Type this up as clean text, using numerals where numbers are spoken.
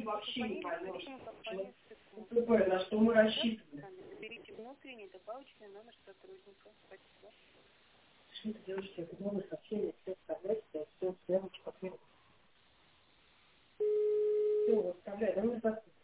вообще не поймешь. Тупое, на что мы рассчитываем. Наберите внутренний добавочный номер сотрудника. Спасибо. Что ты делаешь, тебе новые сообщения, все вставлять, все девочка. Все, вставляй, давай,